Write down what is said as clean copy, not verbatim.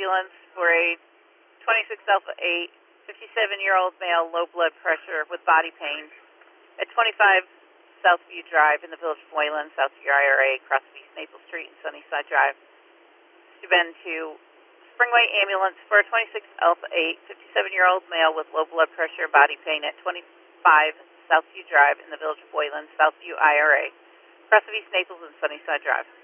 Waylands for a 26 Alpha 8, 57-year-old male, low blood pressure with body pain at 25 Southview Drive in the Village of Wayland, Southview IRA, across East Maple Street and Sunnyside Drive. To been to Springway Ambulance for a 26 Alpha 8, 57-year-old male with low blood pressure, body pain at 25 Southview Drive in the Village of Wayland, Southview IRA, across East Naples and Sunnyside Drive.